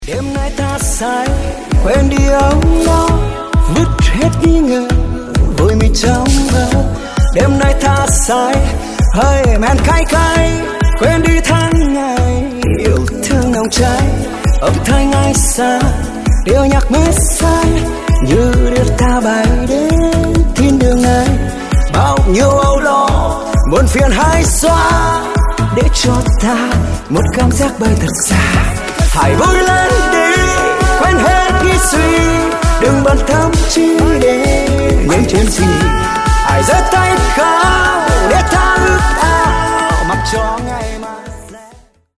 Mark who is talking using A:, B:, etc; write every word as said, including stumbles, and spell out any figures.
A: Đêm nay ta say quên đi áo nó, vứt hết nghi ngờ vội mình trong mơ. Đêm nay ta say hơi men cay cay, quên đi tháng ngày yêu thương nồng cháy. Âm thanh ai xa điệu nhạc mê say, như đưa ta bay đến thiên đường này. Bao nhiêu âu lo buồn phiền hay xóa, để cho ta một cảm giác bay thật xa. Hãy vui lên đi, quên hết nghĩ suy, đừng bận tâm chi để những chuyện gì. Hãy giơ tay khao để ta ước ao, mặc cho ngày mai.